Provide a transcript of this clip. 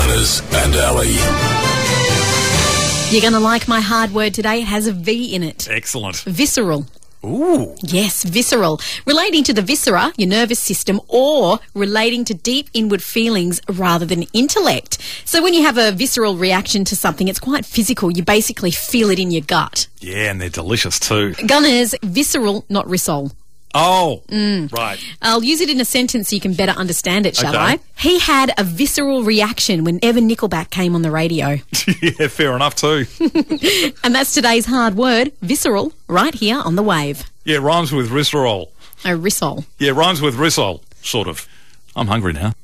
Gunners and Ali. You're going to like my hard word today. It has a V in it. Excellent. Visceral. Ooh. Yes, visceral. Relating to the viscera, your nervous system, or relating to deep inward feelings rather than intellect. So when you have a visceral reaction to something, it's quite physical. You basically feel it in your gut. Yeah, and they're delicious too. Gunners, visceral, not risol. Oh, right. I'll use it in a sentence so you can better understand it, shall Okay. I? He had a visceral reaction whenever Nickelback came on the radio. Yeah, fair enough too. And that's today's hard word, visceral, right here on The Wave. Yeah, rhymes with risserol. Oh, risol. Yeah, rhymes with risol, sort of. I'm hungry now.